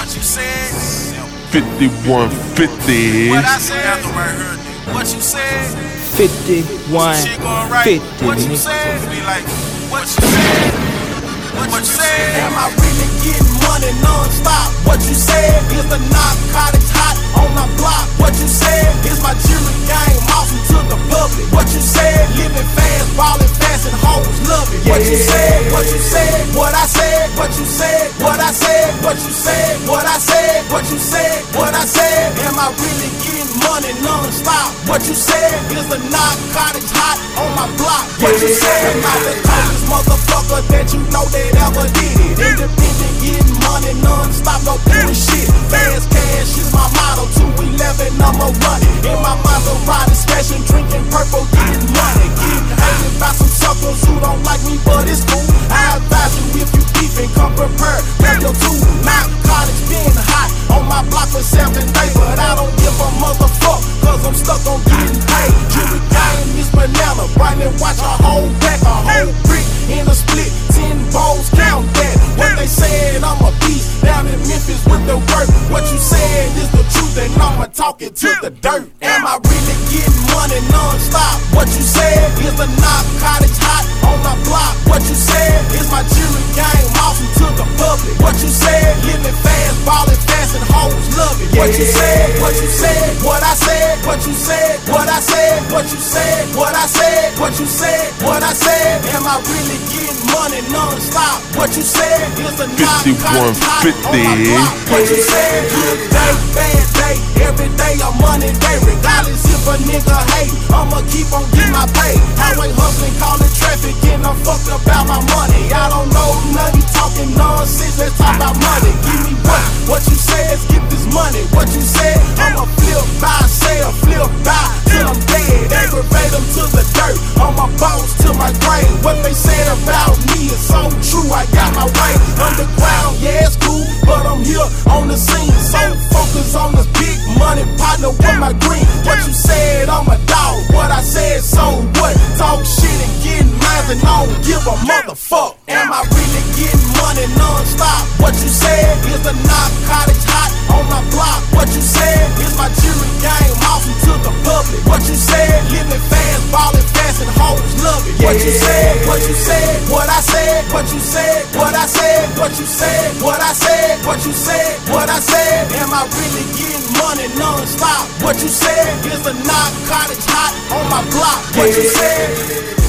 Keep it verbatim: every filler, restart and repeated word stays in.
What you said? fifty-one fifty. What I said? What you said? fifty-one fifty. What you said? Be like, what you said? What you said? Am I really getting money non-stop? What you said is the narcotics hot on my block. What you said is my jewelry game awesome to the public. What you said, living fast, balling fast, and hoes love it. What you said, what you said, what I said, what you said, what I said, what you said, what I said, what you said, what I said. Am I really getting money non-stop? What you said is the narcotics hot on my block. What you said, am I the coldest motherfucker that you know that ever did it? Independent, getting money non-stop, no bullshit. Fast cash is my motto, two eleven, I'ma run it. In my Maserati, smashing, drinking purple, getting money. Getting hated by some suckers who don't like me, but it's cool. I advise you if you beefing, come prepared, grab your tool. Narcotics been hot on my block for seven days, but I don't give a motherfucker, cause I'm stuck on getting paid. Jewelry game is banana, brightly watch a whole pack, a whole brick in a split, ten bowls, count that. What they said, I'm a beast down in Memphis with the work. What you said is the truth, and I'ma talk it to the dirt. Am I really getting money non-stop? What you said is the narcotics hot on my block. What you said is my jewelry game awesome to the public. What you said, living fast, balling fast, and hoes love it. What you said, what you said, what I said, what you said, what I said, what you said, what I said, what you said, what I said. Am I really getting money non-stop? What you said is the narcotics hot on my block. What you said, good day, bad day, every day I'm money day. Regardless if a nigga hate, I'ma keep on getting my pay. Highway hustling, calling traffic, and I'm fucked about my money. I don't know nothing, talking nonsense, let's talk about money. Give me what? What you say is get this money. What you said, I'ma flip by, sell, flip by, till I'm dead. Aggravate them to the dirt, on my bones to my grave. What they said about me is so true, I got my way. Underground, yeah, it's cool, but I'm here on the scene. So focused on this big money, partner with my green. What you said, I'm a dog. What I said, so what? Talk shit and getting mine, and I don't give a motherfucker. Am I really getting money non-stop? What you said is the narcotics hot on my block. What you said is my jewelry game awesome to the public. What you said, living fast, balling fast, and hoes love it. What you said, what you said, what I said, what you said, what I said, what you said, what I said, what you said, what I said. Am I really getting money non-stop? What you said is the narcotics hot on my block. What you said.